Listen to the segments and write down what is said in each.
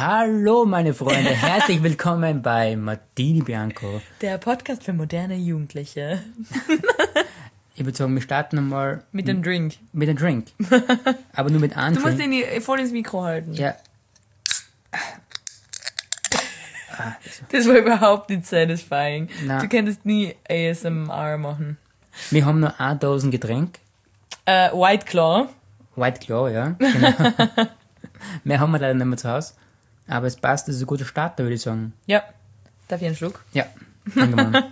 Hallo meine Freunde, herzlich willkommen bei Martini Bianco. Der Podcast für moderne Jugendliche. Ich würde sagen, wir starten einmal Mit dem Drink. Mit dem Drink. Aber nur mit einem Du musst Drink. ihn voll ins Mikro halten. Ja. Das war überhaupt nicht satisfying. Nein. Du könntest nie ASMR machen. Wir haben nur eine Dosen Getränk. White Claw. White Claw, ja. Genau. Mehr haben wir leider nicht mehr zu Hause. Aber es passt, das ist ein guter Starter, würde ich sagen. Ja. Darf ich einen Schluck? Ja, danke mal.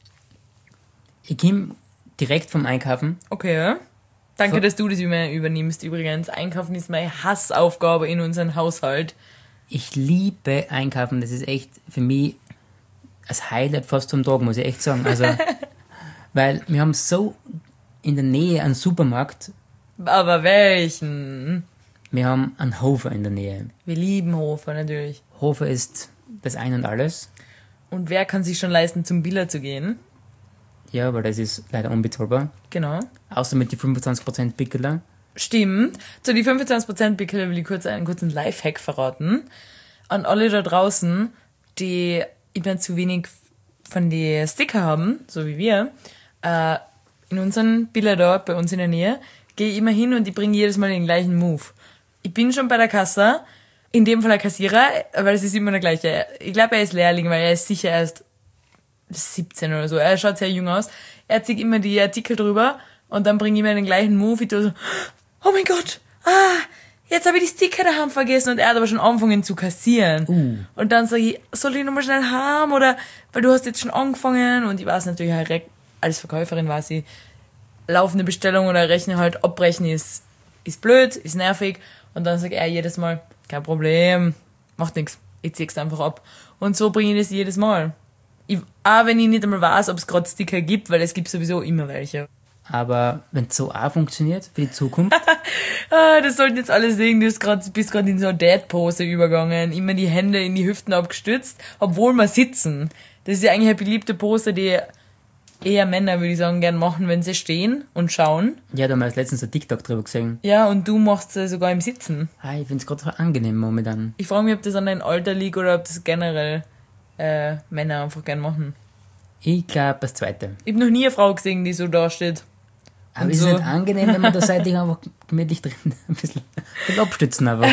Ich komme direkt vom Einkaufen. Okay, ja. Danke, dass du das übernimmst. Übrigens, Einkaufen ist meine Hassaufgabe in unserem Haushalt. Ich liebe Einkaufen, das ist echt für mich das Highlight fast zum Tag, muss ich echt sagen. Also, weil wir haben so in der Nähe einen Supermarkt, Aber welchen? wir haben einen Hofer in der Nähe. Wir lieben Hofer, natürlich. Hofer ist das Ein und Alles. Und wer kann sich schon leisten, zum Billa zu gehen? Ja, weil das ist leider unbezahlbar. Genau. Außer mit die 25% Pickeler. Stimmt. Zu die 25% Pickel will ich einen kurzen Lifehack verraten. An alle da draußen, die immer zu wenig von den Sticker haben, so wie wir, in unseren Billa da, bei uns in der Nähe, gehe ich immer hin und ich bringe jedes Mal den gleichen Move. Ich bin schon bei der Kasse, in dem Fall der Kassierer, weil es ist immer der gleiche. Ich glaube, er ist Lehrling, weil er ist sicher erst 17 oder so. Er schaut sehr jung aus. Er zieht immer die Artikel drüber und dann bringe ich mir den gleichen Move. Ich tue so, oh mein Gott, jetzt habe ich die Sticker daheim vergessen und er hat aber schon angefangen zu kassieren. Und dann sage ich, soll ich nochmal schnell haben oder, weil du hast jetzt schon angefangen und ich weiß natürlich halt, als Verkäuferin weiß ich, laufende Bestellung oder Rechnen halt abbrechen ist blöd, ist nervig und dann sagt er jedes Mal, kein Problem, macht nichts, ich zieh's einfach ab. Und so bringe ich das jedes Mal. Auch wenn ich nicht einmal weiß, ob es gerade Sticker gibt, weil es gibt sowieso immer welche. Aber wenn es so auch funktioniert für die Zukunft, Das sollten jetzt alle sehen, du bist gerade in so eine Dad-Pose übergegangen, immer die Hände in die Hüften abgestützt, obwohl wir sitzen. Das ist ja eigentlich eine beliebte Pose, die eher Männer, würde ich sagen, gern machen, wenn sie stehen und schauen. ja, da haben wir jetzt letztens ein TikTok drüber gesehen. Ja, und du machst es sogar im Sitzen. Ich finde es gerade so angenehm momentan. Ich frage mich, ob das an deinem Alter liegt oder ob das generell Männer einfach gern machen. Ich glaube, das Zweite. Ich habe noch nie eine Frau gesehen, die so da steht. Aber Und ist es so. nicht angenehm, wenn man da seitlich einfach gemütlich drin ein bisschen abstützen aber.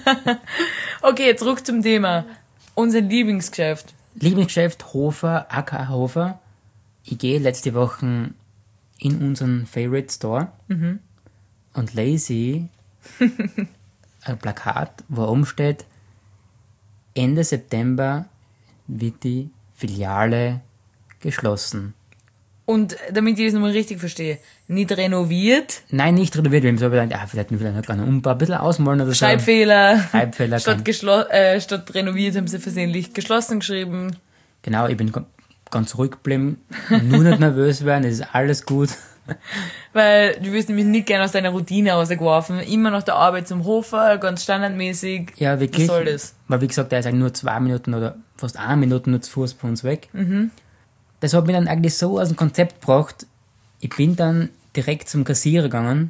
Okay, zurück zum Thema. Unser Lieblingsgeschäft. Lieblingsgeschäft Hofer, aka Hofer. Ich gehe letzte Woche in unseren Favorite Store und lese ein Plakat, wo oben steht, Ende September wird die Filiale geschlossen. Und damit ich das nochmal richtig verstehe, nicht renoviert, Nein, nicht renoviert, wir haben so gedacht, vielleicht einen kleinen Umbau, ein bisschen ausmalen oder so. Schreibfehler. Schreibfehler. Statt renoviert haben sie versehentlich geschlossen geschrieben. Genau, ich bin ganz ruhig geblieben, nur nicht nervös werden, es ist alles gut. Weil du wirst nämlich nicht gerne aus deiner Routine rausgeworfen. Immer nach der Arbeit zum Hofer, ganz standardmäßig. Ja, wirklich. Was soll das? Weil, wie gesagt, der ist eigentlich nur 2 Minuten oder fast 1 Minute nur zu Fuß von uns weg. Das hat mich dann eigentlich so aus dem Konzept gebracht. Ich bin dann direkt zum Kassierer gegangen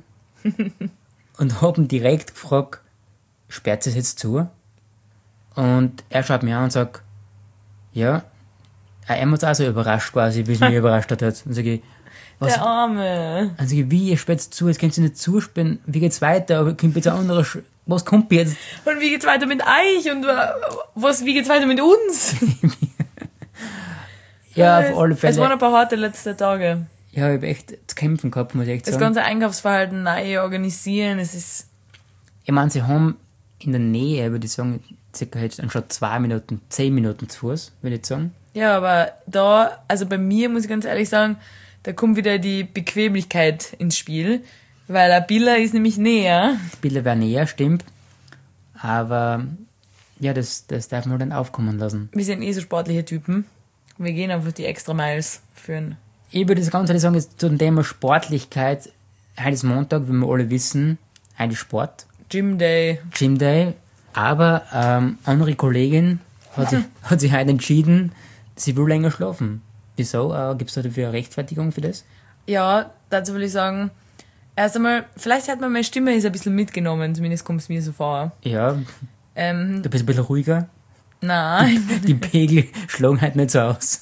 und habe ihn direkt gefragt, sperrt es jetzt zu? Und er schaut mir an und sagt, ja. Er hat auch so überrascht quasi, wie es mich überrascht hat. Und sage ich, was? Der Arme. Dann sage ich, wie, ihr sperrt zu, jetzt könnt ihr nicht zusperren, wie geht's weiter, aber kommt jetzt ein anderer, was kommt jetzt? Und wie geht's weiter mit euch? Und wie geht's weiter mit uns? Ja, auf alle Fälle. Es waren ein paar harte letzte Tage. Ja, ich habe echt zu kämpfen gehabt, muss ich echt Das sagen. ganze Einkaufsverhalten neu organisieren, es ist... Ich meine, sie haben in der Nähe, würde ich sagen, circa jetzt anstatt 2 Minuten, 10 Minuten zu Fuß, würde ich sagen. Ja, aber da, also bei mir muss ich ganz ehrlich sagen, da kommt wieder die Bequemlichkeit ins Spiel, weil ein Billa ist nämlich näher. Die Bilder wären näher, stimmt. Aber ja, das darf man dann aufkommen lassen. Wir sind so sportliche Typen. Wir gehen einfach die extra Miles führen. Ich würde das Ganze sagen, jetzt zum Thema Sportlichkeit. Heute ist Montag, wie wir alle wissen. Heute ist Sport. Gym Day. Gym Day. Aber andere Kollegin hat sich heute entschieden, sie will länger schlafen. Wieso? Gibt es da dafür eine Rechtfertigung für das? Ja, dazu will ich sagen, erst einmal, vielleicht hat man meine Stimme ist ein bisschen mitgenommen, zumindest kommt es mir so vor. Ja, Du bist ein bisschen ruhiger. Nein. Die Pegel schlagen halt nicht so aus.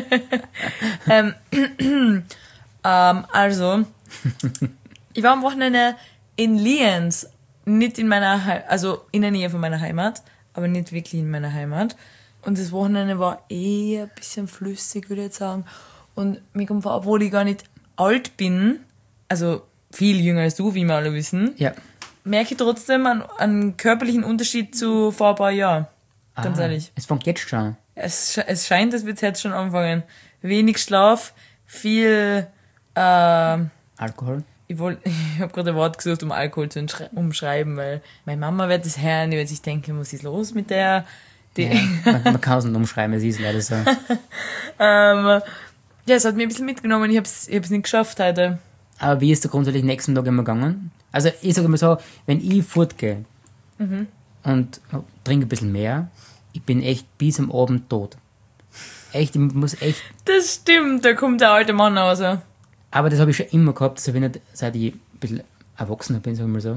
Also, ich war am Wochenende in Lienz, nicht in meiner, also in der Nähe von meiner Heimat, aber nicht wirklich in meiner Heimat. Und das Wochenende war ein bisschen flüssig, würde ich jetzt sagen. Und mir kommt vor, obwohl ich gar nicht alt bin, also viel jünger als du, wie wir alle wissen, Ja. merke ich trotzdem einen körperlichen Unterschied zu vor ein paar Jahren. Ganz ehrlich. Es fängt jetzt schon. Es scheint, dass wir jetzt schon anfangen. Wenig Schlaf, viel, Alkohol. ich habe gerade ein Wort gesucht, um Alkohol zu umschreiben, weil meine Mama wird das hören, die wird sich denken, was ist los mit der? Die, Ja, man kann es nicht umschreiben, es ist leider so. ja, es hat mich ein bisschen mitgenommen, ich hab's nicht geschafft heute. Aber wie ist der grundsätzlich nächsten Tag immer gegangen? Also ich sage immer so, wenn ich fortgehe und trinke ein bisschen mehr, ich bin echt bis am Abend tot. Echt, ich muss echt... Das stimmt, da kommt der alte Mann raus. Aber das habe ich schon immer gehabt, das habe ich nicht, seit ich ein bisschen erwachsener bin, sagen wir mal so.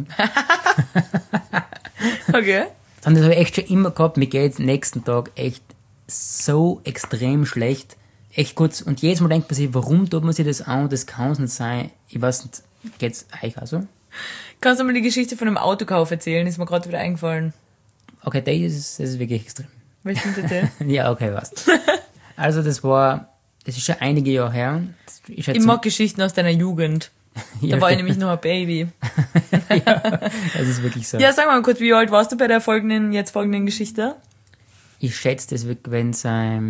Okay. Sondern das habe ich echt schon immer gehabt, mir geht es nächsten Tag echt so extrem schlecht. Echt kurz, und jedes Mal denkt man sich, warum tut man sich das an? Das kann es nicht sein. Ich weiß nicht, geht's euch auch so? Kannst du mal die Geschichte von einem Autokauf erzählen? Ist mir gerade wieder eingefallen. Okay, das ist wirklich extrem. Willst du das erzählen? Ja, okay, was. Also das ist schon einige Jahre her. Ich mag Geschichten aus deiner Jugend. Da war ich nämlich noch ein Baby. Ja, das ist wirklich so. Ja, sag mal kurz, wie alt warst du bei der folgenden Geschichte? Ich schätze, das wird, wenn es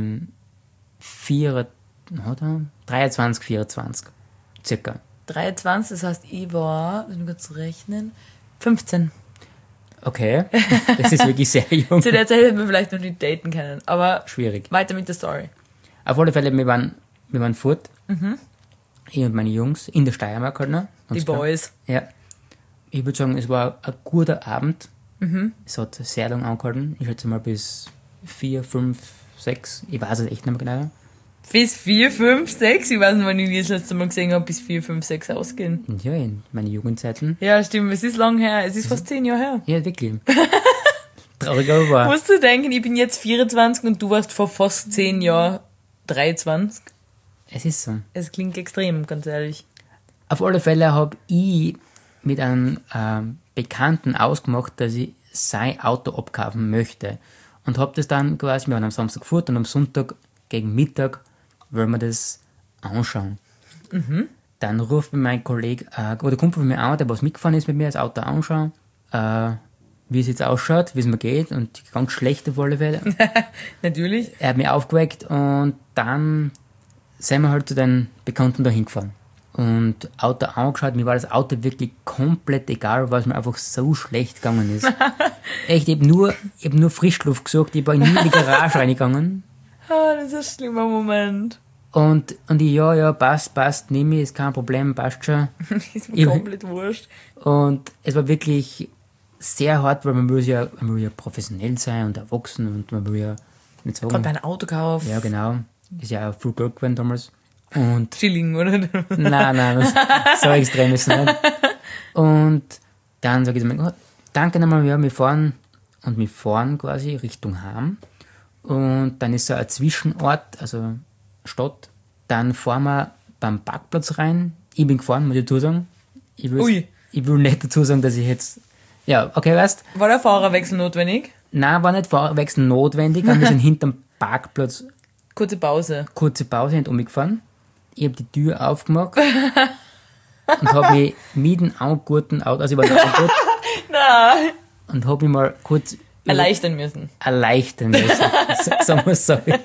23, 24 circa. 23, das heißt, ich war, lass mich kurz rechnen, 15. Okay, das ist wirklich sehr jung. Zu der Zeit hätten wir vielleicht noch nicht daten können, aber Schwierig. weiter mit der Story. Auf alle Fälle, wir waren fort. Ich und meine Jungs in der Steiermark halt noch. Die Ganz klar. Boys. Ja. Ich würde sagen, es war ein guter Abend. Es hat sehr lang angehalten. Ich schätze mal bis 4, 5, 6. Ich weiß es echt nicht mehr genau. Bis 4, 5, 6? Ich weiß nicht, wann ich das letzte Mal gesehen habe, bis 4, 5, 6 ausgehen. Und ja, in meinen Jugendzeiten. Ja, stimmt, es ist lang her. Es ist fast 10 Jahre her. Ja, wirklich. Traurig, aber wahr. Musst du denken, ich bin jetzt 24 und du warst vor fast 10 Jahren 23. Es ist so. Es klingt extrem, ganz ehrlich. Auf alle Fälle habe ich mit einem Bekannten ausgemacht, dass ich sein Auto abkaufen möchte. Und habe das dann quasi, wir waren am Samstag gefahren und am Sonntag gegen Mittag wollen wir das anschauen. Dann ruft mir mein Kollege, oder Kumpel von mir an, der was mitgefahren ist mit mir, das Auto anschauen, wie es jetzt ausschaut, wie es mir geht, und ganz schlecht auf alle Fälle. Natürlich. Er hat mich aufgeweckt und dann sind wir halt zu den Bekannten da hingefahren. Und Auto angeschaut, mir war das Auto wirklich komplett egal, weil es mir einfach so schlecht gegangen ist. Echt, ich hab nur Frischluft gesucht, ich bin nie in die Garage reingegangen. Ah, das ist ein schlimmer Moment. Und ich, ja, passt, nehme ich, ist kein Problem, passt schon. Ist mir komplett wurscht. Und es war wirklich sehr hart, weil man will ja professionell sein und erwachsen und man will ja nicht sagen. Gerade bei einem Autokauf. Ja, genau. Ist ja auch viel Geld gewesen damals. Und Chilling, oder? nein, so extrem ist es nicht. Und dann sage ich mir, oh, danke nochmal, ja, wir fahren quasi Richtung Heim. Und dann ist so ein Zwischenort, also Stadt. Dann fahren wir beim Parkplatz rein. Ich bin gefahren, muss ich dazu sagen. Ich will nicht dazu sagen, dass ich jetzt... Ja, okay, weißt. War der Fahrerwechsel notwendig? Nein, war nicht Fahrerwechsel notwendig. Wir sind hinterm Parkplatz Kurze Pause sind umgefahren. Ich habe die Tür aufgemacht und habe mich mit dem angurten Auto, also ich war da angurt, Nein. und habe mich mal kurz Erleichtern müssen. sagen wir es so. Ja.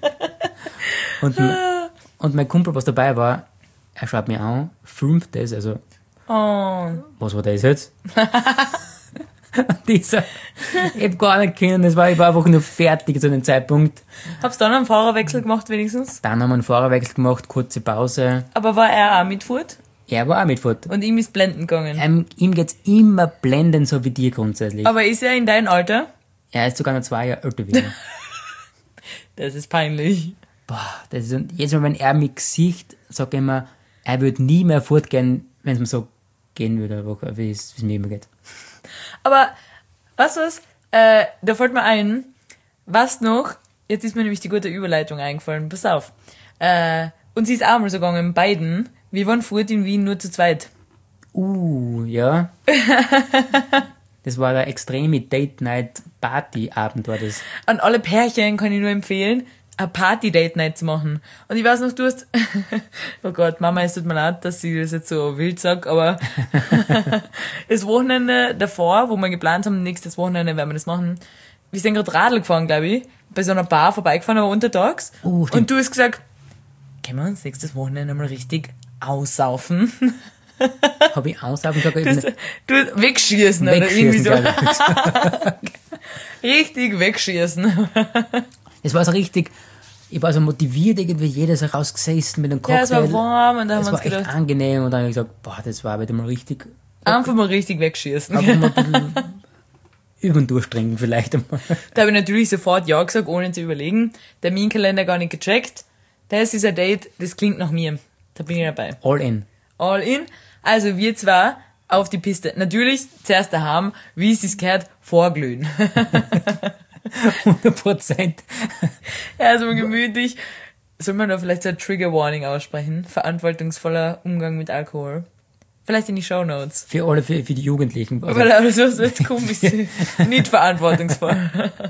Und mein Kumpel, was dabei war, er schaut mich an, filmt das, also, Oh. was war das jetzt? Und ich hab gar nicht können, ich war einfach nur fertig zu dem Zeitpunkt. Hab's dann einen Fahrerwechsel gemacht wenigstens? Dann haben wir einen Fahrerwechsel gemacht, kurze Pause. Aber war er auch mitfahrt? Er war auch mitfahrt. Und ihm ist blenden gegangen? Ihm geht's immer blenden, so wie dir grundsätzlich. Aber ist er in deinem Alter? Er ist sogar noch 2 Jahre älter wie ich. Das ist peinlich. Boah, das ist, jedes Mal, wenn er mich sieht, sagt er immer, er würde nie mehr fortgehen, wenn es mir so gehen würde, wie es mir immer geht. Aber, weißt du was? Da fällt mir ein, was noch, jetzt ist mir nämlich die gute Überleitung eingefallen, pass auf. Und sie ist auch mal so gegangen, beiden. Wir waren fort in Wien nur zu zweit. Ja. Das war der extreme Date-Night-Party-Abend, war das. An alle Pärchen kann ich nur empfehlen, eine Party-Date-Night zu machen. Und ich weiß noch, du hast, oh Gott, Mama, es tut mir leid, dass ich das jetzt so wild sag, aber das Wochenende davor, wo wir geplant haben, nächstes Wochenende werden wir das machen, wir sind gerade Radl gefahren, glaube ich, bei so einer Bar vorbeigefahren, aber untertags. Und du hast gesagt, können wir uns nächstes Wochenende mal richtig aussaufen? Habe ich aussaufen gesagt? Du wegschießen, oder irgendwie so. Richtig wegschießen. Es war so richtig, ich war so motiviert, irgendwie jeder so rausgesessen mit einem Cocktail. Ja, es war warm und da haben wir uns gedacht. Es war echt angenehm und dann habe ich gesagt, boah, das war wieder mal richtig. Einfach mal richtig wegschießen. Einfach mal ein bisschen über und durchstrengen vielleicht einmal. Da habe ich natürlich sofort ja gesagt, ohne zu überlegen. Terminkalender gar nicht gecheckt. Das ist ein Date, das klingt nach mir. Da bin ich dabei. All in. All in. Also wir zwei auf die Piste. Natürlich zuerst daheim, wie es sich gehört, vorglühen. 100%. Ja, also gemütlich. Soll man da vielleicht so ein Trigger Warning aussprechen? Verantwortungsvoller Umgang mit Alkohol. Vielleicht in die Shownotes. Für alle, für die Jugendlichen. Also. Weil also so jetzt komisch nicht verantwortungsvoll.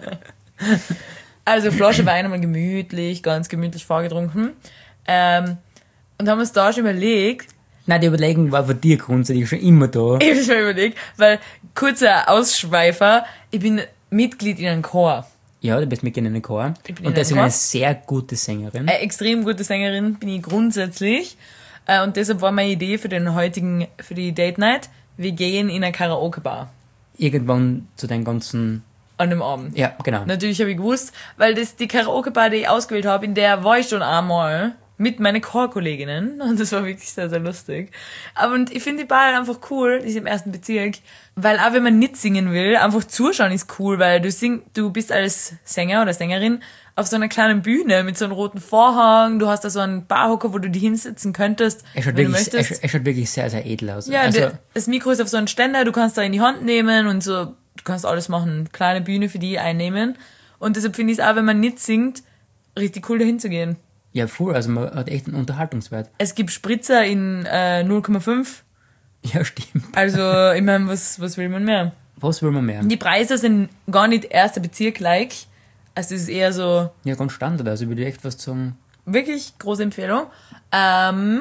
Also Flasche Wein einmal gemütlich, ganz gemütlich vorgetrunken. Und haben uns da schon überlegt. Nein, die Überlegung war von dir grundsätzlich schon immer da. Ich habe mir überlegt, weil, kurzer Ausschweifer, ich bin Mitglied in einem Chor. Ja, du bist Mitglied in einem Chor. Und das ist eine sehr gute Sängerin. Eine extrem gute Sängerin bin ich grundsätzlich. Und deshalb war meine Idee für die Date Night, wir gehen in eine Karaoke-Bar. Irgendwann zu den ganzen... An dem Abend. Ja, genau. Natürlich habe ich gewusst, weil das die Karaoke-Bar, die ich ausgewählt habe, in der war ich schon einmal mit meinen Chorkolleginnen und das war wirklich sehr, sehr lustig. Und ich finde die Bar einfach cool, die ist im 1. Bezirk, weil auch wenn man nicht singen will, einfach zuschauen ist cool, weil du bist als Sänger oder Sängerin auf so einer kleinen Bühne mit so einem roten Vorhang, du hast da so einen Barhocker, wo du dich hinsetzen könntest, es schaut wirklich sehr, sehr edel aus. Ja, also, das Mikro ist auf so einen Ständer, du kannst da in die Hand nehmen und so, du kannst alles machen, kleine Bühne für die einnehmen und deshalb finde ich es auch, wenn man nicht singt, richtig cool dahin zu gehen. Ja, voll, also man hat echt einen Unterhaltungswert. Es gibt Spritzer in 0,5. Ja, stimmt. Also, ich meine, was will man mehr? Was will man mehr? Die Preise sind gar nicht 1. Bezirk like. Also, es ist eher so... Ja, ganz Standard, also würde ich echt was sagen. Wirklich große Empfehlung. Wir haben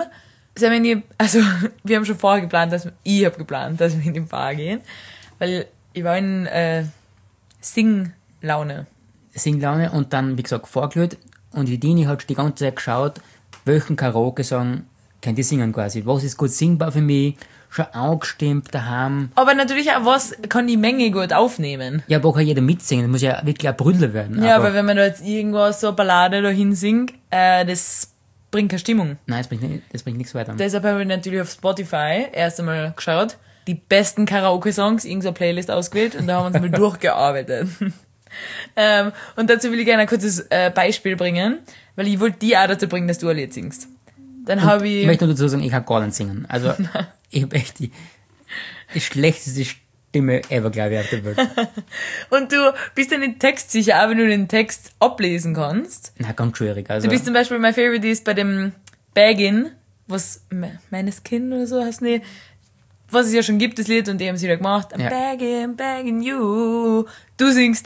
schon vorher geplant, ich habe geplant, dass wir in die Bar gehen. Weil ich war in Singlaune. Singlaune und dann, wie gesagt, vorgelöst. Und die Dini hat die ganze Zeit geschaut, welchen Karaoke-Song könnt ihr singen quasi. Was ist gut singbar für mich? Schon angestimmt daheim. Aber natürlich auch, was kann die Menge gut aufnehmen? Ja, aber kann jeder mitsingen. Das muss ja wirklich ein Brüller werden. Ja, aber wenn man da jetzt irgendwas, so eine Ballade dahin singt, das bringt keine Stimmung. Nein, das bringt nichts weiter. Deshalb habe ich natürlich auf Spotify erst einmal geschaut, die besten Karaoke-Songs, irgendeine Playlist ausgewählt und da haben wir uns mal durchgearbeitet. Und dazu will ich gerne ein kurzes Beispiel bringen, weil ich wollte die auch dazu bringen, dass du ein Lied singst. Dann habe ich... Ich möchte nur dazu sagen, ich kann gar nicht singen. Also, ich habe echt die schlechteste Stimme ever, glaube ich, auf der Welt. Und du bist ja nicht textsicher, auch wenn du den Text ablesen kannst. Na, ganz schwierig. Also. Du bist zum Beispiel, my favorite ist bei dem Baggin, was, meines Kind oder so heißt, nee, was es ja schon gibt, das Lied, und die haben es wieder gemacht. I'm begging you. Du singst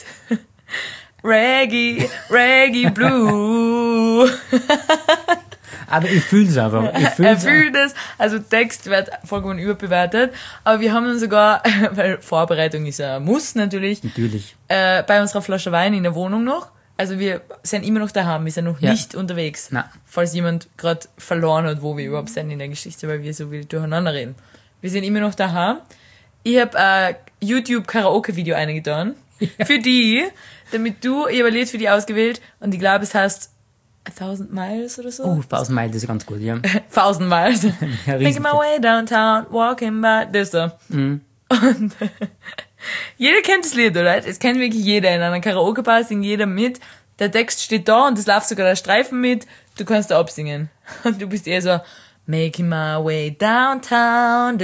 Reggae Blue. Aber ich fühle es einfach. Er fühlt es. Also Text wird vollkommen überbewertet. Aber wir haben dann sogar, weil Vorbereitung ist ein Muss natürlich. Natürlich. Bei unserer Flasche Wein in der Wohnung noch. Also wir sind immer noch daheim, wir sind noch nicht unterwegs. Na. Falls jemand gerade verloren hat, wo wir überhaupt sind in der Geschichte, weil wir so wild durcheinander reden. Wir sind immer noch daheim. Ich habe ein YouTube-Karaoke-Video eingetan. Ja. Für die, damit ich habe ein Lied für die ausgewählt und ich glaube, es heißt 1000 Miles oder so. Oh, 1000 Miles, das ist ganz gut, ja. 1000 Miles. Ja, Making my way downtown, walking by, das da. Mhm. Und jeder kennt das Lied, oder? Es kennt wirklich jeder. In einer Karaoke-Bar singt jeder mit. Der Text steht da und es läuft sogar der Streifen mit. Du kannst da absingen. Und du bist eher so, Making my way downtown.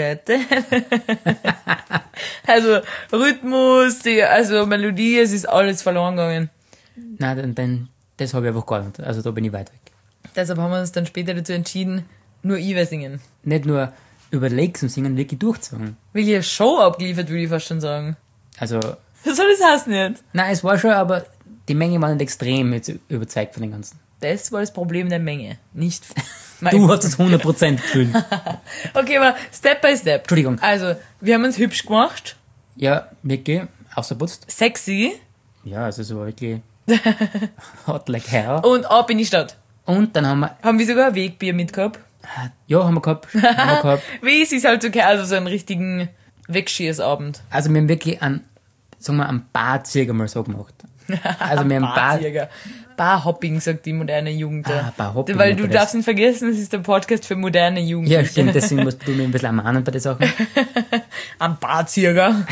Also Rhythmus, also Melodie, es ist alles verloren gegangen. Nein, das habe ich einfach gar nicht. Also da bin ich weit weg. Deshalb haben wir uns dann später dazu entschieden, nur ich will singen. Nicht nur überlegen zum Singen, wirklich durchzusingen. Wirklich eine Show abgeliefert, würde ich fast schon sagen. Also, Was soll das heißen nicht? nein, es war schon, aber die Menge war nicht extrem jetzt überzeugt von den Ganzen. Das war das Problem der Menge, nicht Du hast es 100% gefühlt. Okay, aber Step by Step. Entschuldigung. Also, wir haben uns hübsch gemacht, Ja, wirklich, außerputzt. sexy Ja, also so wirklich hot like hell. und ab in die Stadt. Und dann haben wir, Haben wir sogar ein Wegbier mitgehabt. haben wir gehabt. Wie es ist halt so, also so einen richtigen Wegschießabend. Also wir haben wirklich einen Barzirger mal so gemacht. Also wir haben Barzirger. Barhopping, sagt die moderne Jugend. Barhopping. Weil du darfst nicht vergessen, es ist der Podcast für moderne Jugend. Ja, stimmt, deswegen musst du mir ein bisschen ermahnen bei den Sachen. Am Barzirger.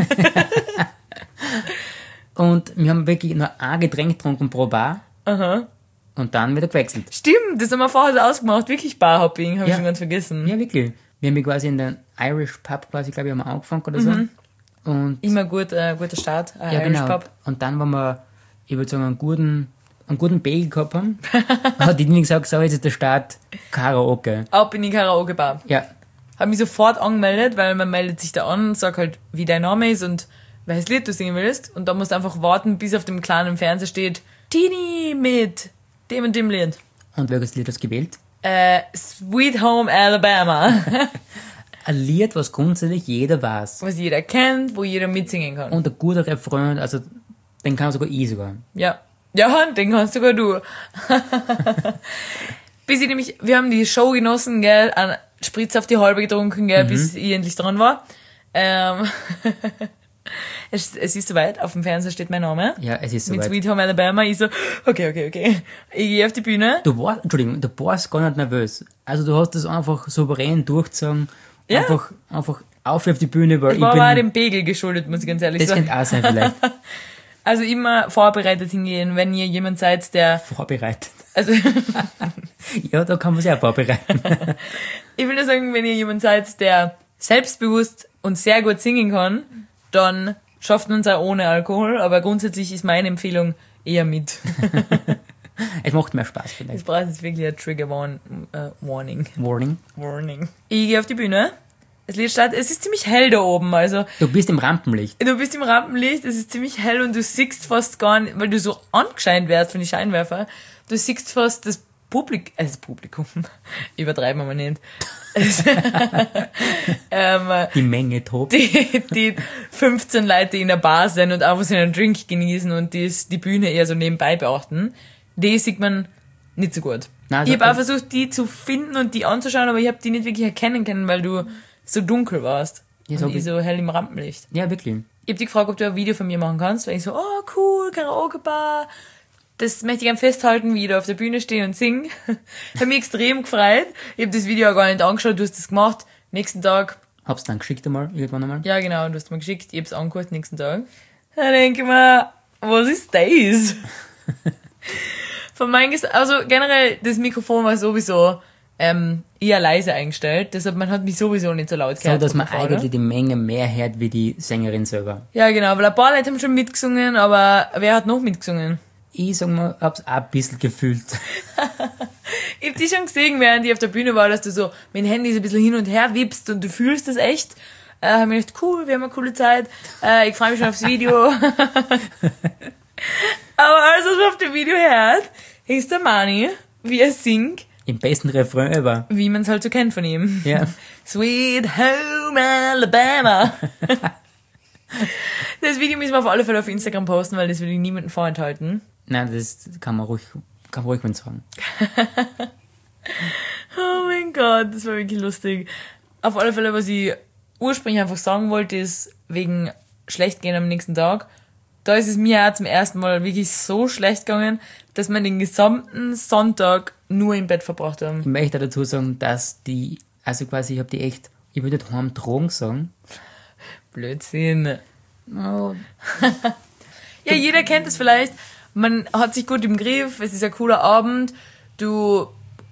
Und wir haben wirklich nur ein Getränk getrunken pro Bar. Aha. Und dann wieder gewechselt. Stimmt, das haben wir vorher so ausgemacht. Wirklich Barhopping, habe ich Ja. schon ganz vergessen. Ja, wirklich. Wir haben quasi in den Irish Pub quasi, glaube ich, haben wir angefangen oder so. Und Immer guter Start, ja, Irish genau. Pub. Und dann, wenn wir, ich würde sagen, einen guten Bagel gehabt haben, hat die Dini gesagt, so, jetzt ist der Start Karaoke. Ab in die Karaoke-Bar. Ja, Habe mich sofort angemeldet, weil man meldet sich da an, sagt halt, wie dein Name ist und welches Lied du singen willst. Und dann musst du einfach warten, bis auf dem kleinen Fernseher steht, Tini mit dem und dem Lied. und welches Lied hast du gewählt? Sweet Home Alabama. Ein Lied, was grundsätzlich jeder weiß. Was jeder kennt, wo jeder mitsingen kann. Und ein guter Refrain, also den kann sogar ich sogar. Ja. Ja, den kannst sogar du. Bis ich nämlich, wir haben die Show genossen, gell, einen Spritz auf die halbe getrunken, gell, bis ich endlich dran war. Es ist soweit, auf dem Fernseher steht mein Name. Ja, es ist Mit soweit. Sweet Home Alabama, ich so, okay. Ich gehe auf die Bühne. Du warst gar nicht nervös. Also du hast das einfach souverän durchgezogen. Ja. Einfach auf die Bühne, weil Ich war aber auch dem Pegel geschuldet, muss ich ganz ehrlich das sagen. könnte auch sein vielleicht. Also immer vorbereitet hingehen, wenn ihr jemand seid, der, Vorbereitet. also, Ja, da kann man sich auch vorbereiten. ich will nur sagen, wenn ihr jemand seid, der selbstbewusst und sehr gut singen kann, dann schafft man es auch ohne Alkohol, aber grundsätzlich ist meine Empfehlung eher mit. Es macht mehr Spaß vielleicht. Das braucht jetzt wirklich ein Trigger-Warning. Warning. Ich gehe auf die Bühne. Das Lied startet, es ist ziemlich hell da oben, also Du bist im Rampenlicht. du bist im Rampenlicht, es ist ziemlich hell und du siehst fast gar nicht, weil du so angescheint wärst von den Scheinwerfer, du siehst fast das Publikum, übertreiben wir mal nicht. Die Menge tobt. Die 15 Leute in der Bar sind und einfach so einen Drink genießen und die Bühne eher so nebenbei beachten, die sieht man nicht so gut. Nein, also- ich habe auch versucht, die zu finden und die anzuschauen, aber ich habe die nicht wirklich erkennen können, weil du so dunkel warst. Ja, Und so ich wie- so hell im Rampenlicht. Ja, wirklich. Ich habe dich gefragt, ob du ein Video von mir machen kannst, weil ich so, oh cool, Karaoke-Bar. Das möchte ich gerne festhalten, wie ich da auf der Bühne stehe und singe. Hat mich extrem gefreut. Ich habe das Video auch gar nicht angeschaut, du hast das gemacht. Nächsten Tag, Hab's dann geschickt einmal, irgendwann einmal. ja genau, du hast mir geschickt, ich hab's angehört nächsten Tag. Da denke ich mir, was ist das? Von meinem also generell, das Mikrofon war sowieso eher leise eingestellt, deshalb man hat mich sowieso nicht so laut So, gehört. dass man von vorne. eigentlich die Menge mehr hört wie die Sängerin selber. Ja genau, weil ein paar Leute haben schon mitgesungen, aber wer hat noch mitgesungen? Ich sag mal, hab's auch ein bisschen gefühlt. Ich hab dich schon gesehen, während ich auf der Bühne war, dass du so mit dem Handy so ein bisschen hin und her wippst und du fühlst das echt. Hab mir gedacht, cool, wir haben eine coole Zeit. Ich freue mich schon aufs Video. Aber alles, was man auf dem Video hört, ist der Mani, wie er singt, Im besten Refrain ever. wie man es halt so kennt von ihm. Ja. Sweet Home Alabama. Das Video müssen wir auf alle Fälle auf Instagram posten, weil das will ich niemandem vorenthalten. Nein, das kann man ruhig mal sagen. Oh mein Gott, das war wirklich lustig. Auf alle Fälle, was ich ursprünglich einfach sagen wollte, ist wegen schlecht gehen am nächsten Tag. Da ist es mir auch zum ersten Mal wirklich so schlecht gegangen, dass wir den gesamten Sonntag nur im Bett verbracht haben. Ich möchte auch dazu sagen, dass also quasi, ich würde nicht heim Drogen sagen. Blödsinn. Oh, Ja, jeder kennt es vielleicht. Man hat sich gut im Griff, es ist ein cooler Abend, du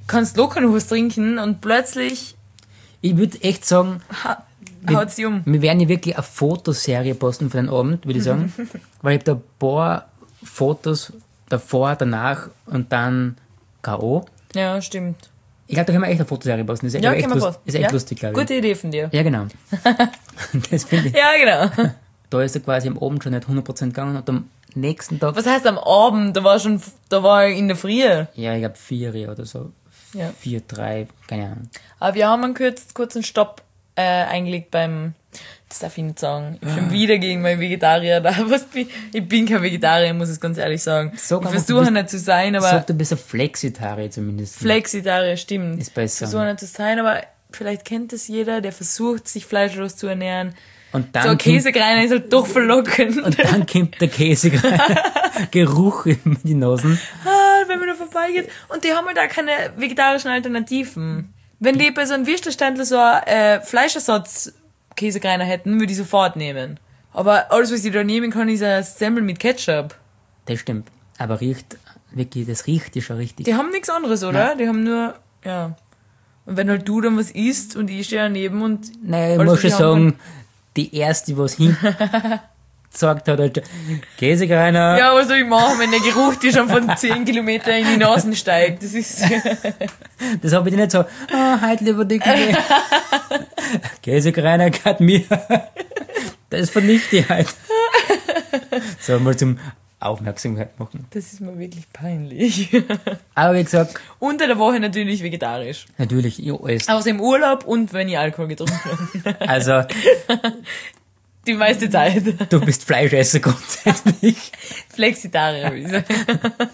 kannst locker noch was trinken und plötzlich Ich würde echt sagen, haut sie um. wir werden ja wirklich eine Fotoserie posten für den Abend, würde ich sagen. Weil ich habe da ein paar Fotos davor, danach und dann K.O. Ja, stimmt. Ich glaube, da können wir echt eine Fotoserie posten. Das ist Ja, echt, können wir posten. ist echt Ja? lustig, glaube ich. Gute Idee von dir. Ja, genau. Das finde ich. Ja, genau. Da ist er quasi am Abend schon nicht 100% gegangen und am nächsten Tag, Was heißt am Abend? Da war ich in der Früh. ja, ich glaube 4 oder so. Ja. 4, 3, keine Ahnung. Aber wir haben einen kurzen Stopp eingelegt das darf ich nicht sagen. Ich bin schon wieder gegen mein Vegetarier da. Ich bin kein Vegetarier, muss ich ganz ehrlich sagen. Sag Ich einfach, versuche nicht zu sein, aber Sag, du bist ein Flexitarier zumindest. Flexitarier stimmt. Ist besser. Ich versuche nicht zu sein, aber vielleicht kennt es jeder, der versucht, sich fleischlos zu ernähren. Und dann So ein Käsekreiner ist halt doch verlockend. Und dann kommt der Käsegeruch in die Nasen. Wenn man da vorbeigeht. Und die haben halt auch keine vegetarischen Alternativen. Wenn die bei so einem Würstelständler so einen Fleischersatz-Käsekreiner hätten, würde ich sofort nehmen. Aber alles, was ich da nehmen kann, ist ein Semmel mit Ketchup. Das stimmt. Aber das riecht ja schon richtig. Die haben nichts anderes, oder? Ja. Die haben nur, ja. Und wenn halt du dann was isst und ich stehe daneben und... Naja, ich muss schon sagen, die erste, was gesagt hat, halt, Käsekreiner. Ja, was soll ich machen, wenn der Geruch dir schon von 10 Kilometern in die Nasen steigt? Das ist... Das habe ich dir nicht so, heute lieber die Käsekreiner gehört mir. Das vernichte ich halt. So, mal zum Aufmerksamkeit machen. Das ist mir wirklich peinlich. Aber wie gesagt... Unter der Woche natürlich vegetarisch. Natürlich, ich esse. Außer im Urlaub und wenn ich Alkohol getrunken habe. Also... Die meiste Zeit. Du bist Fleischesser grundsätzlich. Flexitarier, würde ich sagen.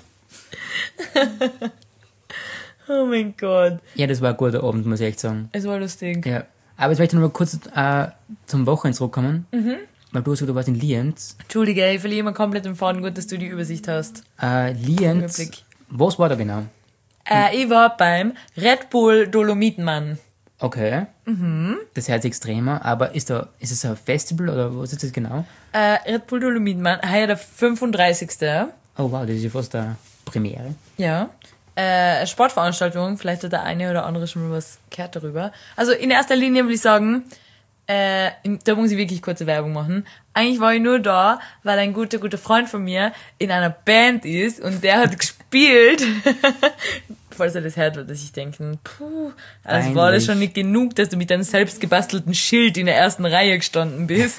Oh mein Gott. Ja, das war ein guter Abend, muss ich echt sagen. Es war lustig. Ja. Aber jetzt möchte ich noch mal kurz zum Wochenende zurückkommen. Weil du hast gesagt, du warst in Lienz. Entschuldige, ich verliere immer komplett den Faden. Gut, dass du die Übersicht hast. Lienz. Überblick. Was war da genau? Ich war beim Red Bull Dolomitenmann. Okay. Das hört sich extremer, aber ist es ein Festival oder was ist das genau? Red Bull Dolomitenmann, heuer der 35. Oh wow, das ist ja fast eine Premiere. Ja. Sportveranstaltung, vielleicht hat der eine oder andere schon mal was gehört darüber. Also in erster Linie will ich sagen, da muss ich wirklich kurze Werbung machen. Eigentlich war ich nur da, weil ein guter Freund von mir in einer Band ist und der hat gespielt. Falls er das hört, wird er sich denken, also war das schon nicht genug, dass du mit deinem selbst gebastelten Schild in der ersten Reihe gestanden bist.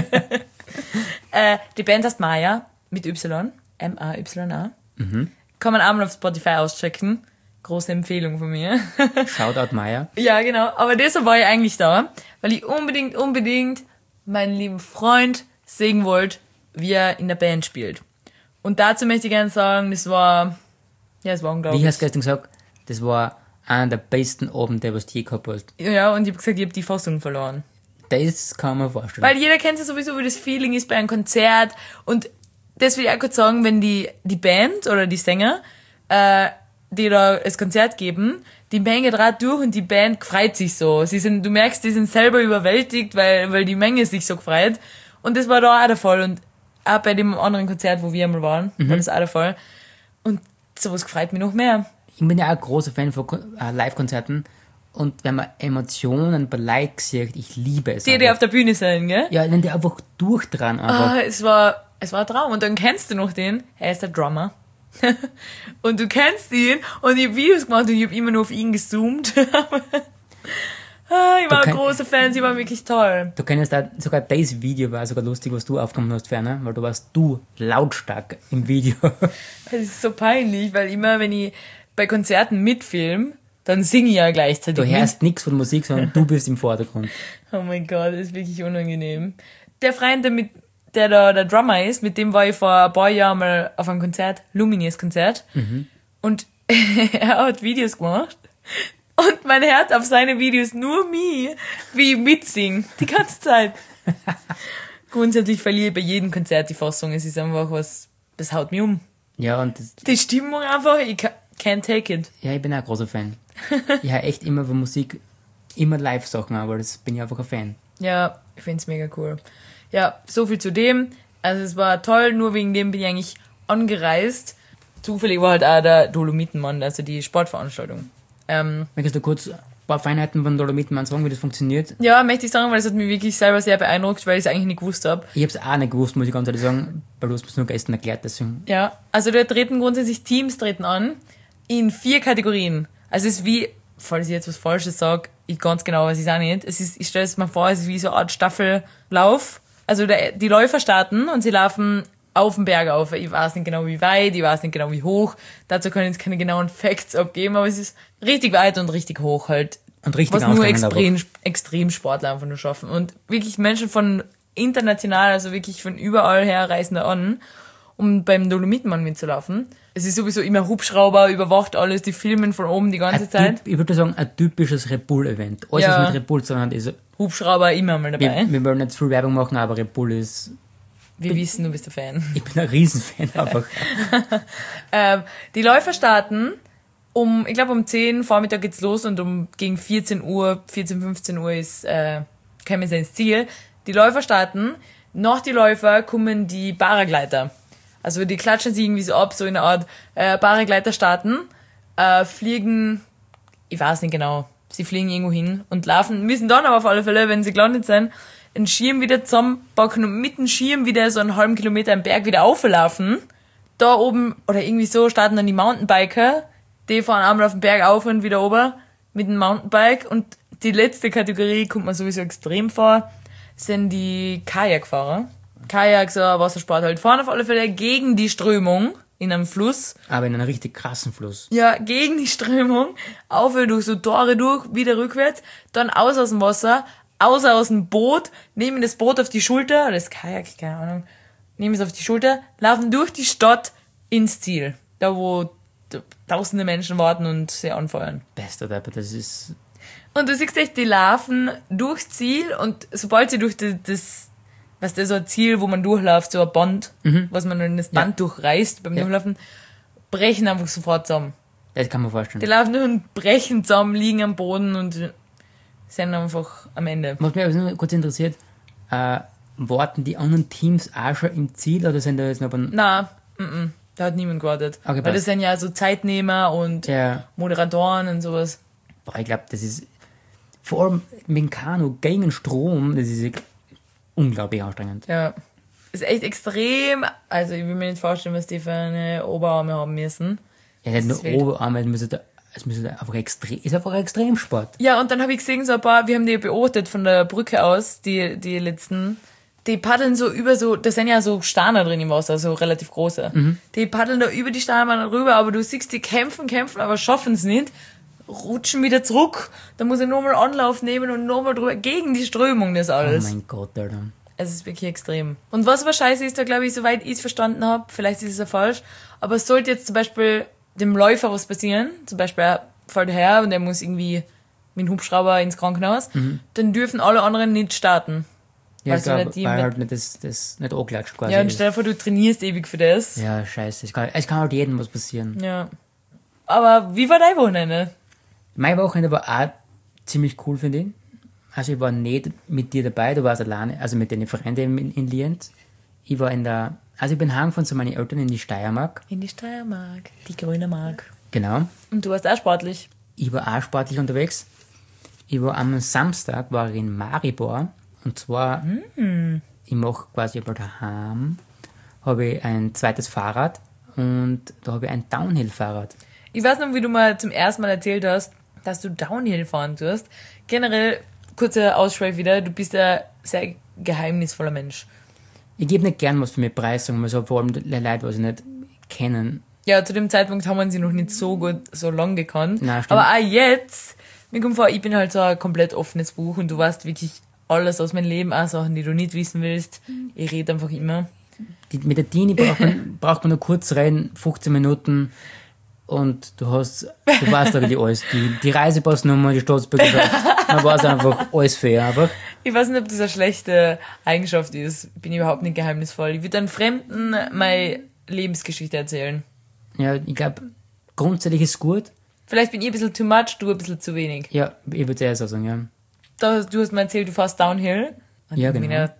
Die Band heißt Maya, mit Y, M-A-Y-A. Kann man auch mal auf Spotify auschecken. Große Empfehlung von mir. Shoutout Maya. Ja, genau. Aber deshalb war ich eigentlich da, weil ich unbedingt meinen lieben Freund sehen wollte, wie er in der Band spielt. Und dazu möchte ich gerne sagen, es war unglaublich. Wie hast du gestern gesagt, das war einer der besten Abende, was du je gehabt hast. Ja, und ich habe gesagt, ich habe die Fassung verloren. Das kann man vorstellen. Weil jeder kennt ja sowieso, wie das Feeling ist bei einem Konzert. Und das will ich auch kurz sagen, wenn die Band oder die Sänger, die da das Konzert geben, die Menge dreht durch und die Band freut sich so. Du merkst, die sind selber überwältigt, weil die Menge sich so gefreut. Und das war da auch der Fall. Und auch bei dem anderen Konzert, wo wir einmal waren, war das auch der Fall. Und sowas gefreut mich noch mehr. Ich bin ja auch ein großer Fan von Live-Konzerten. Und wenn man Emotionen bei Leuten sieht, ich liebe es. Die auf der Bühne sind, gell? Ja, wenn die einfach durchdrehen. Einfach. Es war ein Traum. Und dann kennst du noch den, er ist der Drummer. Und du kennst ihn und ich habe Videos gemacht und ich habe immer nur auf ihn gezoomt. Ich war ein großer Fan, sie war wirklich toll. Du kennst da, sogar das Video war sogar lustig, was du aufgenommen hast, Ferner, weil du warst lautstark im Video. Das ist so peinlich, weil immer, wenn ich bei Konzerten mitfilme, dann singe ich ja gleichzeitig. Du hörst nichts von Musik, sondern du bist im Vordergrund. Oh mein Gott, das ist wirklich unangenehm. Der Freund, der da der Drummer ist, mit dem war ich vor ein paar Jahren mal auf einem Konzert, Lumineers Konzert. Und er hat Videos gemacht. Und man hört auf seine Videos nur mich, wie ich mitsinge. Die ganze Zeit. Grundsätzlich verliere ich bei jedem Konzert die Fassung. Es ist einfach was, das haut mich um. Ja, und die Stimmung einfach, ich can't take it. Ja, ich bin auch ein großer Fan. Ich höre echt immer von Musik, immer Live-Sachen, aber das bin ich einfach ein Fan. Ja, ich find's mega cool. Ja, so viel zu dem. Also es war toll, nur wegen dem bin ich eigentlich angereist. Zufällig war halt auch der Dolomitenmann, also die Sportveranstaltung. Möchtest du kurz ein paar Feinheiten von Dolomiten mal sagen, wie das funktioniert? Ja, möchte ich sagen, weil das hat mich wirklich selber sehr beeindruckt, weil ich es eigentlich nicht gewusst habe. Ich habe es auch nicht gewusst, muss ich ganz ehrlich sagen, weil du hast es nur gestern erklärt, deswegen. Ja, also da treten grundsätzlich Teams treten an in 4 Kategorien. Also es ist wie, falls ich jetzt was Falsches sage, ich ganz genau weiß ich auch nicht. Ich stelle es mir vor, es ist wie so eine Art Staffellauf. Also die Läufer starten und sie laufen auf den Berg auf. Ich weiß nicht genau wie weit, ich weiß nicht genau wie hoch. Dazu kann ich jetzt keine genauen Facts abgeben, aber es ist richtig weit und richtig hoch halt. Und richtig was nur anstrengend, Extremsportler einfach nur schaffen. Und wirklich Menschen von international, also wirklich von überall her reisen da an, um beim Dolomitenmann mitzulaufen. Es ist sowieso immer Hubschrauber, überwacht alles, die filmen von oben die ganze Zeit. Ich würde sagen, ein typisches Red Bull-Event. Alles, Ja. was mit Red Bull zu tun hat, ist... Hubschrauber immer mal dabei. Wir wollen nicht zu viel Werbung machen, aber Red Bull ist... Wir wissen, du bist ein Fan. Ich bin ein Riesenfan einfach. Die Läufer starten ich glaube um 10 Vormittag geht's los und gegen 14 Uhr, 15 Uhr kommen sie ins Ziel. Die Läufer starten, nach die Läufer kommen die Paragleiter. Also die klatschen sie irgendwie so ab, so in einer Art Paragleiter starten, fliegen, ich weiß nicht genau, sie fliegen irgendwo hin und müssen dann aber auf alle Fälle, wenn sie gelandet sind, einen Schirm wieder zusammenpacken und mit dem Schirm wieder so einen halben Kilometer am Berg wieder auflaufen. Da oben, oder irgendwie so, starten dann die Mountainbiker, die fahren einmal auf den Berg auf und wieder runter mit dem Mountainbike. Und die letzte Kategorie, kommt mir sowieso extrem vor, sind die Kajakfahrer. Kajak, so ein Wassersport halt, fahren auf alle Fälle gegen die Strömung in einem Fluss. Aber in einem richtig krassen Fluss. Ja, gegen die Strömung, auf durch so Tore durch, wieder rückwärts, dann aus dem Wasser, aus dem Boot, nehmen das Boot auf die Schulter, oder das Kajak, keine Ahnung, nehmen es auf die Schulter, laufen durch die Stadt ins Ziel. Da, wo tausende Menschen warten und sie anfeuern. Bester Depp, das ist... Und du siehst echt, die laufen durchs Ziel und sobald sie durch was das so ein Ziel, wo man durchläuft, so ein Band, was man in das Band durchreißt beim Durchlaufen, brechen einfach sofort zusammen. Das kann man vorstellen. Die laufen nur und brechen zusammen, liegen am Boden und sind einfach am Ende. Was mich aber nur kurz interessiert, warten die anderen Teams auch schon im Ziel oder sind da jetzt noch... Na, da hat niemand gewartet. Okay, weil passt. das sind ja so Zeitnehmer und Ja. Moderatoren und sowas. Boah, ich glaube, das ist... Vor allem mit dem Kanu gegen den Strom, das ist unglaublich anstrengend. Ja. Ist echt extrem, also ich will mir nicht vorstellen, was die für eine Oberarme haben müssen. Ja, nicht Das ist nur wild. Oberarme, es müsste einfach ist einfach ein Extremsport. Ja, und dann habe ich gesehen, so ein paar, wir haben die beobachtet von der Brücke aus, die letzten, die paddeln so über so, da sind ja so Steine drin im Wasser, so relativ große. Die paddeln da über die Steine rüber, aber du siehst, die kämpfen, aber schaffen es nicht, rutschen wieder zurück, dann muss ich nochmal Anlauf nehmen und nochmal drüber, gegen die Strömung das Oh alles. mein Gott, Alter. Es ist wirklich extrem. Und was aber scheiße ist, da glaube ich, soweit ich es verstanden habe, vielleicht ist es ja falsch, aber es sollte jetzt zum Beispiel dem Läufer was passieren, zum Beispiel er fällt her und er muss irgendwie mit dem Hubschrauber ins Krankenhaus, dann dürfen alle anderen nicht starten. Ja, Weißt ich du, glaube, nicht die weil mit- halt nicht das nicht anklatscht quasi. Ja, und ist. stell dir vor, du trainierst ewig für das. Ja, scheiße. Es kann halt jedem was passieren. Ja. Aber wie war dein Wochenende? Mein Wochenende war auch ziemlich cool, finde ich. Also ich war nicht mit dir dabei, du warst alleine, also mit deinen Freunden in Lienz. Ich war ich bin heimgefahren zu meinen Eltern in die Steiermark. In die Steiermark, die grüne Mark. Genau. Und du warst auch sportlich. Ich war auch sportlich unterwegs. Ich war am Samstag war ich in Maribor. Und zwar, ich mache quasi bei daheim, habe ich ein zweites Fahrrad und da habe ich ein Downhill-Fahrrad. Ich weiß noch, wie du mal zum ersten Mal erzählt hast, dass du Downhill fahren tust. Generell, kurzer Ausschweif wieder, du bist ein sehr geheimnisvoller Mensch. Ich gebe nicht gern was für mich preis, sagen wir so, vor allem die Leute, was ich nicht kennen. Ja, zu dem Zeitpunkt haben wir sie noch nicht so gut, so lang gekannt. Nein, stimmt. Aber auch jetzt, mir kommt vor, ich bin halt so ein komplett offenes Buch und du weißt wirklich alles aus meinem Leben, auch Sachen, die du nicht wissen willst. Ich rede einfach immer. Mit der Dini braucht man nur kurz reden, 15 Minuten und du weißt eigentlich alles. Die Reisepassnummer, die Staatsbürgerschaft, man weiß einfach alles fair, einfach. Ich weiß nicht, ob das eine schlechte Eigenschaft ist. Ich bin überhaupt nicht geheimnisvoll. Ich würde einem Fremden meine Lebensgeschichte erzählen. Ja, ich glaube, grundsätzlich ist es gut. Vielleicht bin ich ein bisschen too much, du ein bisschen zu wenig. Ja, ich würde eher so sagen, ja. Du hast mir erzählt, du fährst Downhill. Und Ja, ich bin genau. ja,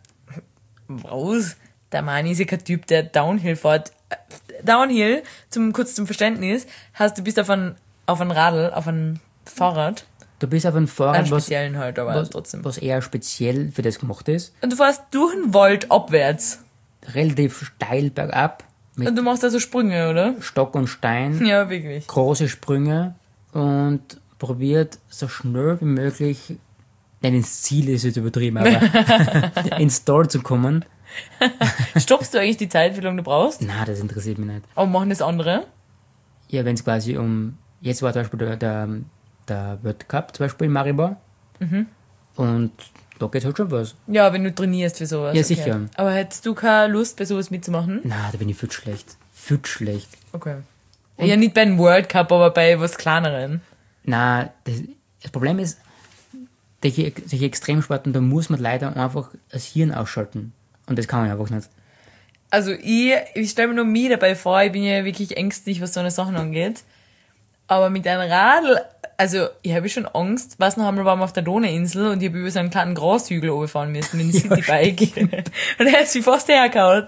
was? Der Mann ist ja kein Typ, der Downhill fährt. Downhill, kurz zum Verständnis, heißt, du bist auf ein Radl, auf ein Fahrrad. Du bist auf einem Einen Fahrrad, speziellen halt, aber trotzdem. was eher speziell für das gemacht ist. Und du fährst durch den Wald abwärts. Relativ steil bergab, mit Und du machst also Sprünge, oder? Stock und Stein, Ja, wirklich. große Sprünge und probiert so schnell wie möglich, nein, ins Ziel ist jetzt übertrieben, aber ins Tor zu kommen. Stoppst du eigentlich die Zeit, wie lange du brauchst? Na, das interessiert mich nicht. Aber machen das andere? Ja, wenn es quasi jetzt war zum Beispiel der World Cup zum Beispiel in Maribor. Und da geht halt schon was. Ja, wenn du trainierst für sowas. Ja, sicher. Aber hättest du keine Lust, bei sowas mitzumachen? Na, da bin ich viel zu schlecht. Viel zu schlecht. Okay. Ja, nicht bei einem World Cup, aber bei was kleineren. Na, das Problem ist, solche Extremsporten, da muss man leider einfach das Hirn ausschalten. Und das kann man einfach nicht. Also ich stelle mir nur mich dabei vor, ich bin ja wirklich ängstlich, was so eine Sachen angeht. Aber mit einem Radl, also ich habe schon Angst. Weiß noch einmal, waren wir auf der Donauinsel und ich habe über so einen kleinen Grashügel runterfahren müssen mit dem Citybike. Und er hat sich fast hergehauen.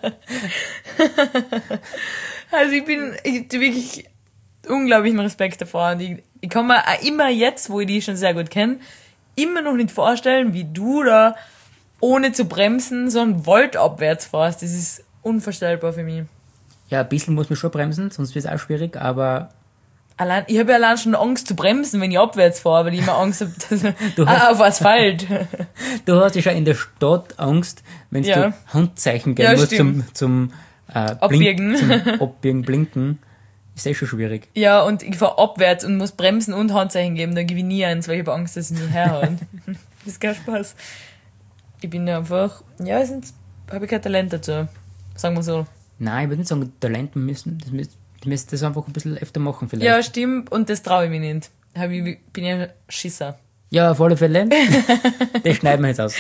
Also ich hab wirklich unglaublichen Respekt davor. Und ich kann mir auch immer jetzt, wo ich die schon sehr gut kenne, immer noch nicht vorstellen, wie du da ohne zu bremsen so einen Volt abwärts fährst. Das ist unvorstellbar für mich. Ja, ein bisschen muss man schon bremsen, sonst wird es auch schwierig, aber Ich habe ja allein schon Angst zu bremsen, wenn ich abwärts fahre, weil ich immer Angst habe, dass auf Asphalt. du hast ja schon in der Stadt Angst, wenn Ja. du Handzeichen geben Ja, musst stimmt. zum Abbiegen. Zum Abbiegen, Blinken. Ist eh schon schwierig. Ja, und ich fahre abwärts und muss bremsen und Handzeichen geben, dann gebe ich nie eins, weil ich habe Angst, dass sie mich herhauen. Das ist kein Spaß. Ich bin einfach, ja, habe ich kein Talent dazu. Sagen wir so. Nein, ich würde nicht sagen, Talent müssen, die müssen das einfach ein bisschen öfter machen vielleicht. Ja, stimmt, und das traue ich mich nicht. Bin ja Schisser. Ja, auf alle Fälle. Das schneiden wir jetzt aus.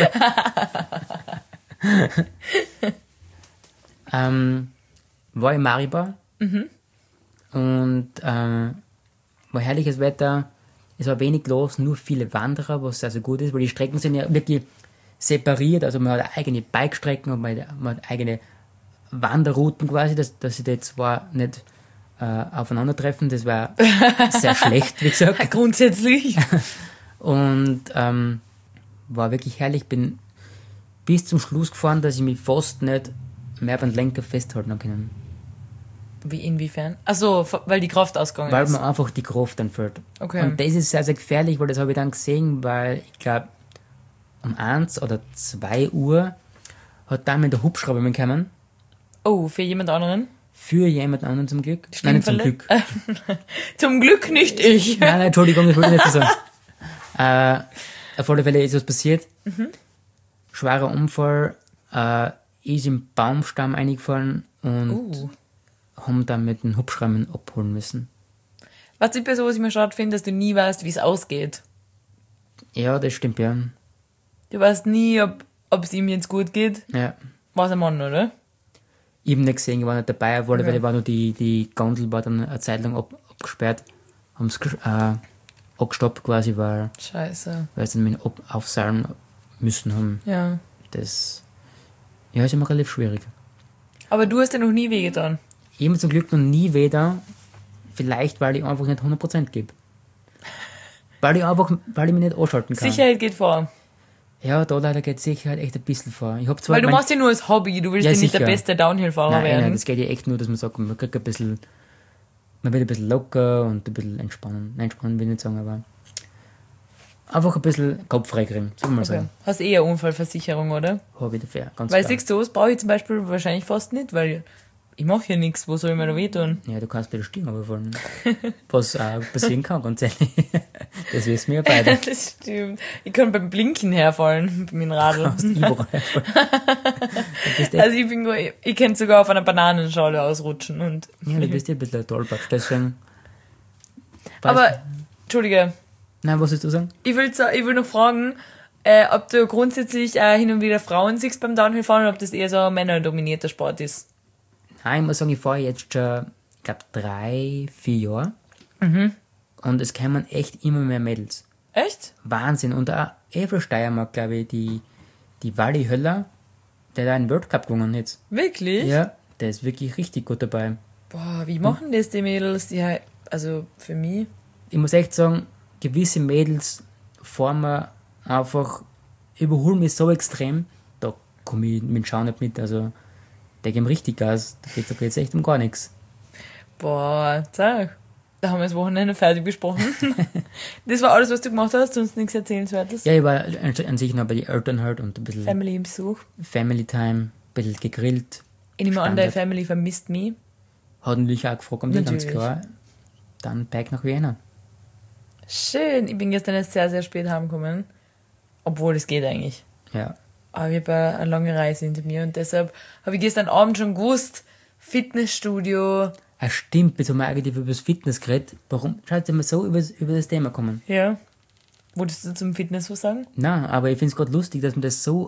War in Maribor und war herrliches Wetter. Es war wenig los, nur viele Wanderer, was also gut ist, weil die Strecken sind ja wirklich separiert. Also man hat eigene Bikestrecken und man hat eigene Wanderrouten quasi, dass sie die zwar nicht aufeinandertreffen, das war sehr schlecht, wie gesagt. Grundsätzlich. Und war wirklich herrlich. Bin bis zum Schluss gefahren, dass ich mich fast nicht mehr beim Lenker festhalten habe können. Wie, inwiefern? Achso, weil die Kraft ausgegangen Weil ist. man einfach die Kraft dann fällt. Okay. Und das ist sehr, sehr gefährlich, weil das habe ich dann gesehen, weil ich glaube, um 1 oder 2 Uhr hat dann mit der Hubschrauber mitgekommen. Oh, für jemand anderen? Für jemand anderen zum Glück. Nein, nicht zum Glück. Zum Glück nicht ich. Nein, Entschuldigung, das wollte ich nicht so sagen. Auf alle Fälle ist was passiert. Schwerer Unfall, ist im Baumstamm eingefallen und haben dann mit dem Hubschrauber abholen müssen. Was ich bei sowas immer schade finde, dass du nie weißt, wie es ausgeht. Ja, das stimmt, ja. Du weißt nie, ob es ihm jetzt gut geht. Ja. War es ein Mann, oder? Ich habe nicht gesehen, ich war nicht dabei, auf alle Fälle war nur die Gondel war dann eine Zeit lang abgesperrt, haben es abgestoppt quasi, weil Scheiße. sie dann mit aufseilen müssen haben. Ja. Das ist immer relativ schwierig. Aber du hast ja noch nie wehgetan. Ich habe zum Glück noch nie weder, vielleicht weil ich einfach nicht 100% gebe. Weil ich mich nicht anschalten kann. Sicherheit geht vor. Ja, da leider geht Sicherheit echt ein bisschen vor. Ich hab zwar Weil du machst ja nur als Hobby, du willst ja nicht der sicher. beste Downhill-Fahrer Nein, werden. das geht ja echt nur, dass man sagt, man kriegt ein bisschen, man wird ein bisschen locker und ein bisschen entspannen. Nein, entspannen will ich nicht sagen, aber einfach ein bisschen Kopf freikriegen, sagen wir mal Okay. so. Hast eh eine Unfallversicherung, oder? Habe ich dafür, ganz Weil klar. siehst du, das brauche ich zum Beispiel wahrscheinlich fast nicht, weil ich mache ja nichts, wo soll ich mir da wehtun? Ja, du kannst bei der Stimme überfallen. Was passieren kann, ganz ehrlich. Das wissen wir ja beide. Das stimmt. Ich kann beim Blinken herfallen, mit dem Radl. Kannst überall herfallen. Du bist echt, Also ich kann sogar auf einer Bananenschale ausrutschen und. ja, du bist ja ein bisschen ein Tollpatsch, deswegen. Aber, Entschuldige, Nein, was willst du sagen? ich will noch fragen, ob du grundsätzlich hin und wieder Frauen siehst beim Downhill-Fahren oder ob das eher so ein männerdominierter Sport ist. Nein, ich muss sagen, ich fahre jetzt schon, ich glaube, 3-4 Jahre. Und es kommen echt immer mehr Mädels. Echt? Wahnsinn. Und auch von Steiermark, glaube ich, die Wally Höller, der da einen World Cup gewonnen jetzt. Wirklich? Ja, der ist wirklich richtig gut dabei. Boah, wie machen das die Mädels? Ja, also für mich. Ich muss echt sagen, gewisse Mädels vor mir einfach überholen mich so extrem, da komme ich mit dem Schauen nicht mit. Also, der geben richtig Gas. Da geht's echt um gar nichts. Boah, sag. Da haben wir das Wochenende fertig besprochen. Das war alles, was du gemacht hast, sonst nichts Erzählenswertes. Ja, ich war an sich noch bei den Eltern halt und ein bisschen Family im Besuch. Family Time, ein bisschen gegrillt. Ich nehme an, deine Standard. Family vermisst mich. Hat natürlich auch gefragt, um die ganz Natürlich. klar. Dann back nach Vienna. Schön. Ich bin gestern erst sehr, sehr spät heimgekommen. Obwohl, es geht eigentlich. Ja. Aber ich habe eine lange Reise hinter mir und deshalb habe ich gestern Abend schon gewusst, Fitnessstudio. Ah, stimmt, jetzt haben wir eigentlich über das Fitness geredet. Warum schaut ihr mal so über das Thema kommen? Ja. Wolltest du zum Fitness was sagen? Nein, aber ich finde es gerade lustig, dass wir das so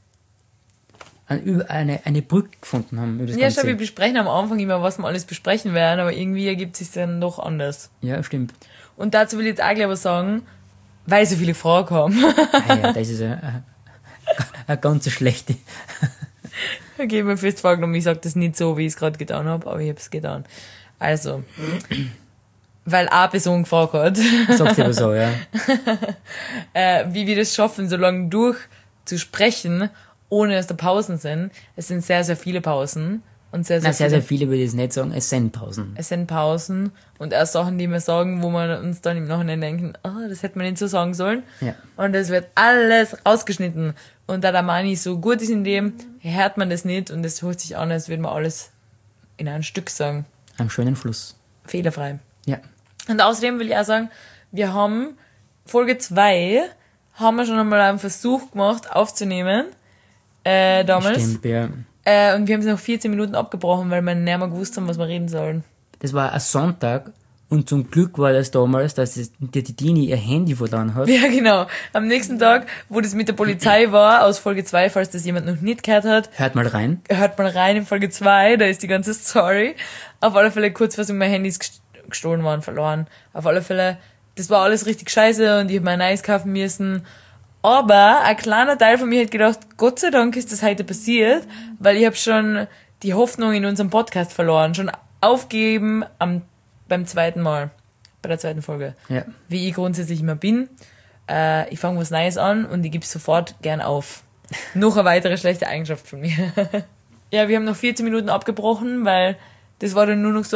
eine Brücke gefunden haben. Über das Ja, Ganze. schau, wir besprechen am Anfang immer, was wir alles besprechen werden, aber irgendwie ergibt es sich dann doch anders. Ja, stimmt. Und dazu will ich jetzt auch gleich was sagen, weil so viele Fragen haben. Ah ja, das ist eine ganz schlechte. Okay, ich habe mir fest vorgenommen, ich sage das nicht so, wie ich es gerade getan habe, aber ich habe es getan. Also, weil eine Person gefragt hat, Sagt ihr aber so, ja. wie wir das schaffen, so lange durchzusprechen, ohne dass da Pausen sind. Es sind sehr, sehr viele Pausen. Und sehr, sehr, Na, sehr, sehr viele würde ich jetzt nicht sagen, es sind Pausen. Es sind Pausen und erst Sachen, die wir sagen, wo wir uns dann im Nachhinein denken, das hätte man nicht so sagen sollen. Ja. Und es wird alles rausgeschnitten. Und da der Mani so gut ist in dem, hört man das nicht und es hört sich an, als würde man alles in ein Stück sagen. Am schönen Fluss. Fehlerfrei. Ja. Und außerdem will ich auch sagen, wir haben Folge 2 haben wir schon einmal einen Versuch gemacht aufzunehmen, damals. Stimmt, ja. Und wir haben sie nach 14 Minuten abgebrochen, weil wir nicht mehr gewusst haben, was wir reden sollen. Das war ein Sonntag und zum Glück war das damals, dass die Dini ihr Handy verloren hat. Ja, genau. Am nächsten Tag, wo das mit der Polizei war, aus Folge 2, falls das jemand noch nicht gehört hat, Hört mal rein. hört mal rein in Folge 2, da ist die ganze Story. Auf alle Fälle Kurzfassung, mein Handy ist gestohlen worden, verloren. Auf alle Fälle, das war alles richtig scheiße und ich habe mir ein neues kaufen müssen. Aber ein kleiner Teil von mir hat gedacht, Gott sei Dank ist das heute passiert, weil ich habe schon die Hoffnung in unserem Podcast verloren, schon aufgegeben beim zweiten Mal, bei der zweiten Folge. Ja. Wie ich grundsätzlich immer bin. Ich fange was Neues an und ich gebe sofort gern auf. Noch eine weitere schlechte Eigenschaft von mir. Ja, wir haben noch 14 Minuten abgebrochen, weil das war dann nur noch so,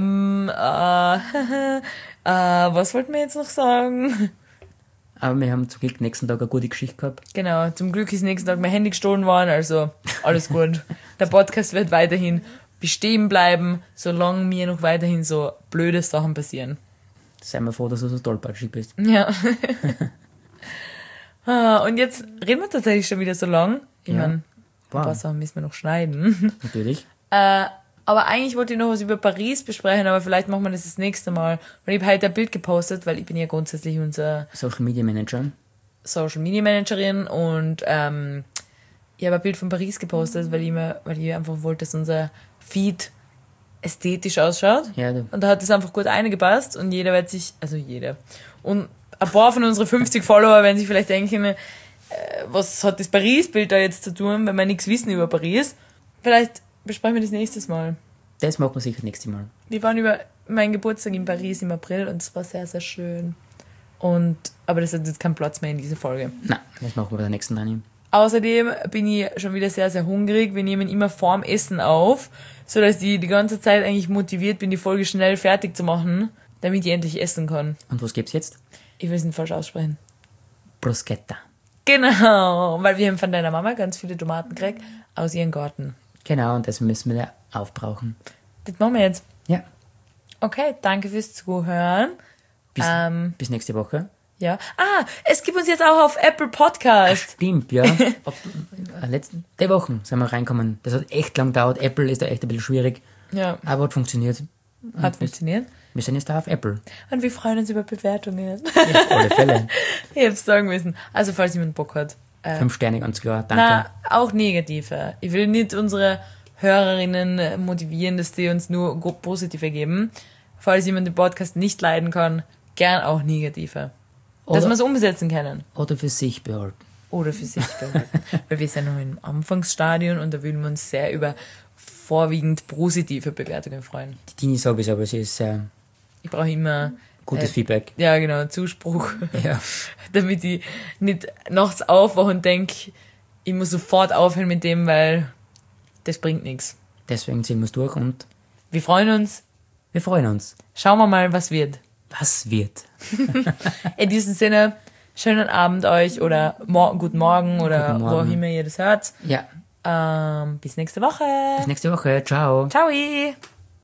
was wollten wir jetzt noch sagen? Aber wir haben zum Glück nächsten Tag eine gute Geschichte gehabt. Genau, zum Glück ist nächsten Tag mein Handy gestohlen worden, also alles gut. Der Podcast wird weiterhin bestehen bleiben, solange mir noch weiterhin so blöde Sachen passieren. Sei mal froh, dass du so tollpatschig bist. Ja. Und jetzt reden wir tatsächlich schon wieder so lang. Ich Ja. meine, ein Wow. paar Sachen müssen wir noch schneiden. Natürlich. Aber eigentlich wollte ich noch was über Paris besprechen, aber vielleicht machen wir das nächste Mal. Und ich habe heute ein Bild gepostet, weil ich bin ja grundsätzlich unser Social Media Manager. Social Media Managerin und ich habe ein Bild von Paris gepostet, weil ich einfach wollte, dass unser Feed ästhetisch ausschaut. Ja, Und da hat es einfach gut eingepasst und jeder wird sich, also jeder. Und ein paar von unseren 50 Follower werden sich vielleicht denken, was hat das Paris-Bild da jetzt zu tun, wenn wir nichts wissen über Paris. Vielleicht besprechen wir das nächstes Mal. das machen wir sicher nächstes Mal. Wir waren über meinen Geburtstag in Paris im April und es war sehr, sehr schön. Aber das hat jetzt keinen Platz mehr in dieser Folge. Na, das machen wir bei der nächsten Dani. Außerdem bin ich schon wieder sehr, sehr hungrig. Wir nehmen immer vorm Essen auf, sodass ich die ganze Zeit eigentlich motiviert bin, die Folge schnell fertig zu machen, damit ich endlich essen kann. Und was gibt's jetzt? Ich will es nicht falsch aussprechen. Bruschetta. Genau, weil wir haben von deiner Mama ganz viele Tomaten gekriegt aus ihrem Garten. Genau, und das müssen wir ja aufbrauchen. Das machen wir jetzt. Ja. Okay, danke fürs Zuhören. Bis nächste Woche. Ja. Es gibt uns jetzt auch auf Apple Podcast. Stimmt, ja. Letzten 2 Wochen sind wir reinkommen. Das hat echt lang gedauert. Apple ist da echt ein bisschen schwierig. Ja, Aber hat funktioniert. hat funktioniert. Wir sind jetzt da auf Apple. Und wir freuen uns über Bewertungen. Ja, auf alle Fälle. Ich hab's sagen müssen. Also, falls jemand Bock hat. 5 Sterne, ganz klar. Danke. Na, auch negative. Ich will nicht unsere Hörerinnen motivieren, dass die uns nur positive geben. Falls jemand den Podcast nicht leiden kann, gern auch negative. Dass Oder- wir es umsetzen können. Oder für sich behalten. Oder für sich behalten. Weil wir sind noch im Anfangsstadion und da würden wir uns sehr über vorwiegend positive Bewertungen freuen. Die Dini sowieso, aber sie ist sehr Ich brauche immer Gutes Feedback. Ja, genau, Zuspruch. Ja. Damit ich nicht nachts aufwache und denke, ich muss sofort aufhören mit dem, weil das bringt nichts. Deswegen ziehen wir es durch und Wir freuen uns. wir freuen uns. Schauen wir mal, was wird. Was wird? In diesem Sinne, schönen Abend euch oder guten Morgen oder Guten wo Morgen. auch immer ihr das hört. Ja. Bis nächste Woche. Bis nächste Woche. Ciao. Ciao.